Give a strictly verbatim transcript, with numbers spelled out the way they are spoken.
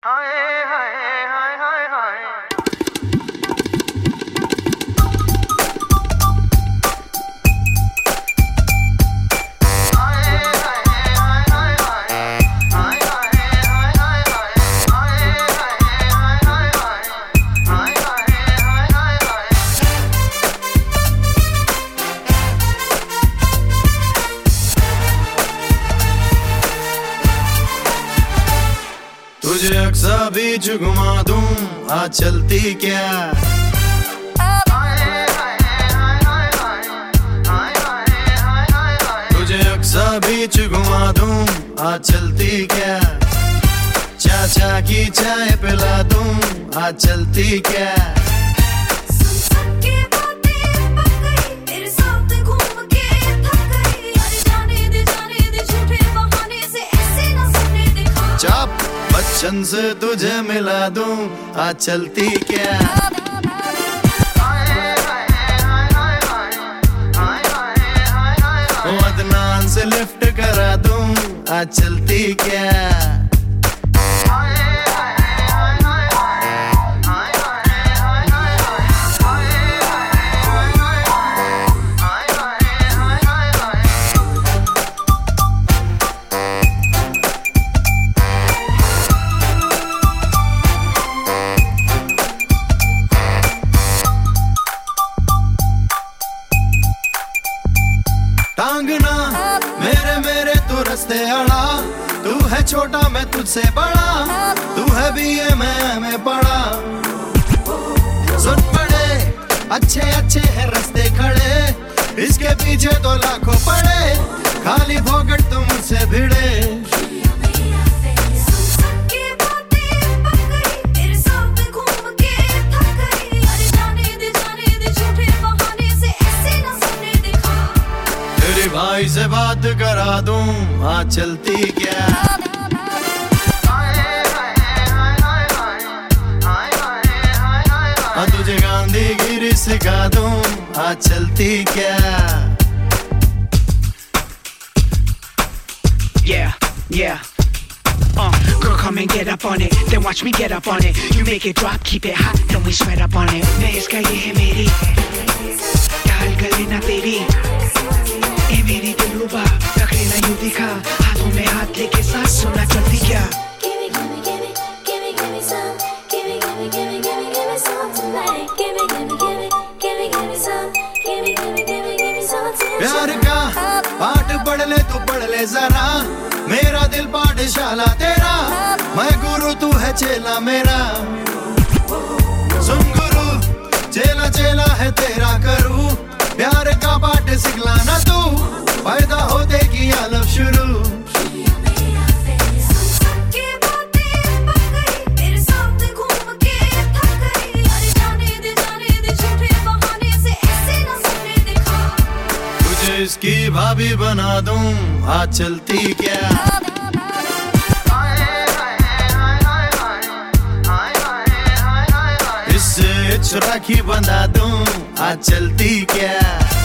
तुझे अक्सा बीच घुमा दूं, आज चलती क्या? तुझे अक्सा बीच घुमा दूं, आज चलती क्या? चाचा की चाय पिला दूं, आज चलती क्या? चाप बच्चन से तुझे मिला दूं, आज चलती क्या? अदनान से लिफ्ट करा दूं, आज चलती क्या? टांगना मेरे मेरे तू रस्ते अड़ा, तू है छोटा मैं तुझसे बड़ा, तू है बीए मैं मैं पढ़ा। सुन पड़े अच्छे अच्छे है रस्ते खड़े, इसके पीछे तो लाखों पड़े, खाली फोकट तुम मुझसे भिड़े। भाई से बात करा दूं, आज चलती क्या? हाँ तुझे गांधीगिरी सिखा दूं, आज चलती क्या? Yeah, yeah. Uh, girl, come and get up on it, then watch me get up on it. You make it drop, keep it hot, then we sweat up on it. इसका ये है मेरी, डाल गले ना तेरी, ए मेरी दिलरुबा, पकड़े ना यूं दिखा, हाथों में हाथ लेके साथ सुना चलती क्या? प्यार का पाठ पढ़ ले तू पढ़ ले जरा, मेरा दिल पाठशाला तेरा, मैं गुरु तू है चेला मेरा। सुन गुरु चेला चेला है तेरा करूं, प्यार का पाठ सिखलाना तू, पैदा होते की आलम शुरू। तुझे इसकी भाभी बना दूं, आज चलती क्या? इससे राखी बंधा दूं, आज चलती क्या?